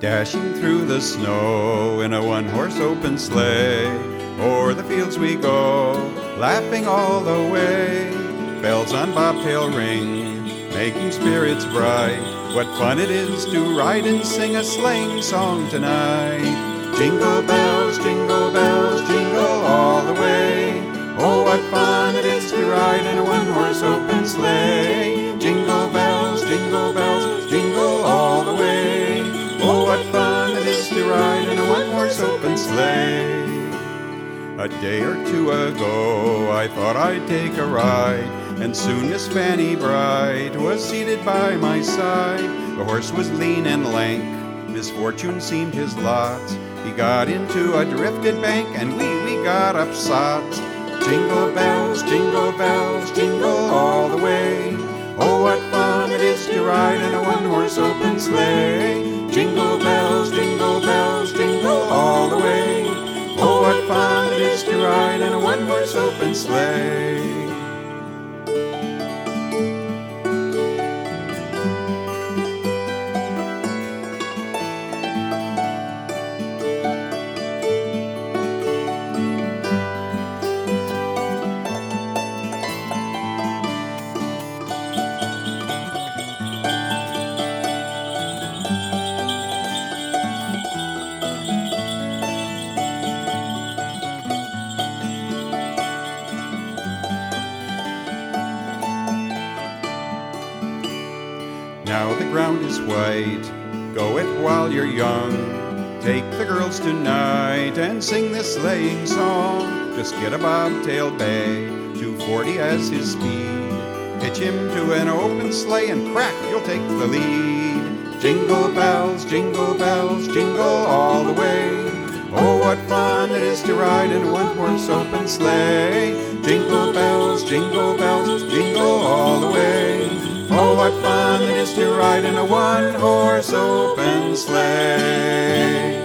Dashing through the snow in a one-horse open sleigh. O'er the fields we go, laughing all the way. Bells on bobtail ring, making spirits bright. What fun it is to ride and sing a sleighing song tonight. Jingle bells, jingle all the way. Oh, what fun it is to ride in a one-horse open sleigh. Jingle bells, jingle all the way. Oh, what fun it is to ride in a one-horse open sleigh. A day or two ago I thought I'd take a ride, and soon Miss Fanny Bright was seated by my side. The horse was lean and lank, misfortune seemed his lot. He got into a drifted bank, and we got upsot. Jingle bells, jingle all the way. Oh, what fun it is to ride in a one-horse open sleigh. Jingle bells, jingle all the way. Oh, what fun it is to ride in a one-horse open sleigh. Now the ground is white, go it while you're young. Take the girls tonight and sing this sleighing song. Just get a bobtail bay, 240 as his speed. Hitch him to an open sleigh and crack, you'll take the lead. Jingle bells, jingle all the way. Oh, what fun it is to ride in a one-horse open sleigh. Jingle bells, jingle all the way. Oh, what fun it is to ride in a one-horse open sleigh.